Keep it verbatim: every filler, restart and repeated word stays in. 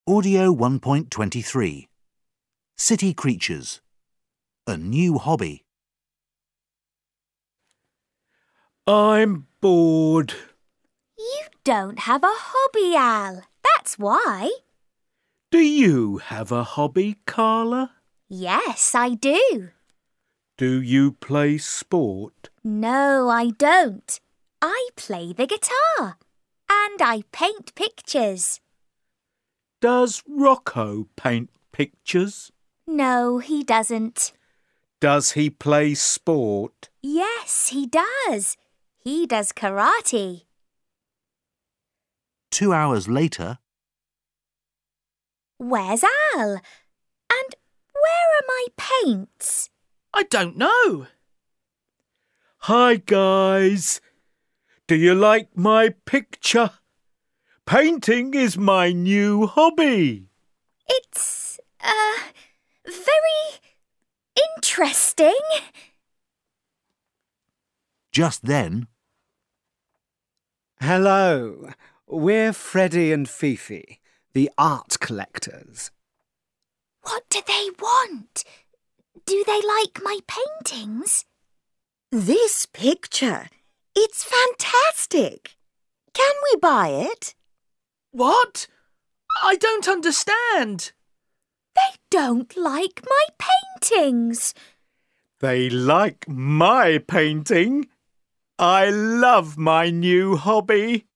Audio one point twenty-three. City Creatures. A new hobby. I'm bored. You don't have a hobby, Al. That's why. Do you have a hobby, Carla? Yes, I do. Do you play sport? No, I don't. I play the guitar. And I paint pictures. Does Rocco paint pictures? No, he doesn't. Does he play sport? Yes, he does. He does karate. Two hours later. Where's Al? And where are my paints? I don't know. Hi, guys. Do you like my picture? Painting is my new hobby. It's, uh, very interesting. Just then. Hello, we're Freddie and Fifi, the art collectors. What do they want? Do they like my paintings? This picture, it's fantastic. Can we buy it? What? I don't understand. They don't like my paintings. They like my painting. I love my new hobby.